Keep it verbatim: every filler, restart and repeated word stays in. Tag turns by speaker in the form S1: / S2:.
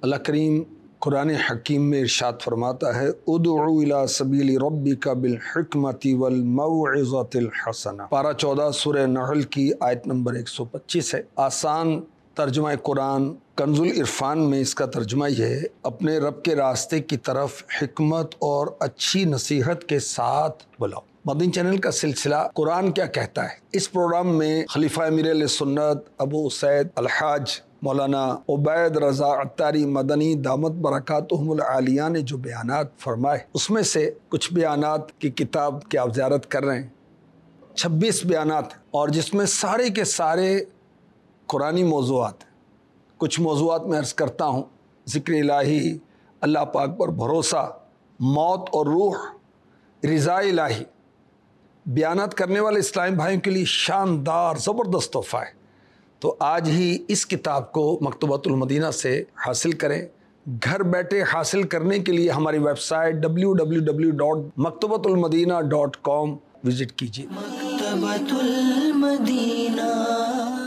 S1: اللہ کریم قرآن حکیم میں ارشاد فرماتا ہے ادعو الی سبیل ربک بالحکمت والموعظۃ الحسنہ۔ پارہ چودہ سورہ نحل کی آیت نمبر ایک سو پچیس ہے۔ آسان ترجمہ قرآن کنز العرفان میں اس کا ترجمہ یہ ہے، اپنے رب کے راستے کی طرف حکمت اور اچھی نصیحت کے ساتھ بلاؤ۔ مدنی چینل کا سلسلہ قرآن کیا کہتا ہے، اس پروگرام میں خلیفہ امیر اہل سنت ابو اسید الحاج مولانا عبید رضا عطاری مدنی دامت برکاتہم العالیہ نے جو بیانات فرمائے، اس میں سے کچھ بیانات کی کتاب کی آپ زیارت کر رہے ہیں، چھبیس بیانات، اور جس میں سارے کے سارے قرآنی موضوعات ہیں۔ کچھ موضوعات میں عرض کرتا ہوں، ذکر الہی، اللہ پاک پر بھروسہ، موت اور روح، رضا الہی، بیانات کرنے والے اسلامی بھائیوں کے لیے شاندار زبردست تحفہ ہے۔ تو آج ہی اس کتاب کو مکتبۃ المدینہ سے حاصل کریں۔ گھر بیٹھے حاصل کرنے کے لیے ہماری website W W W dot Maktabatul Madina dot کام وزٹ کیجیے۔
S2: مکتبۃ المدینہ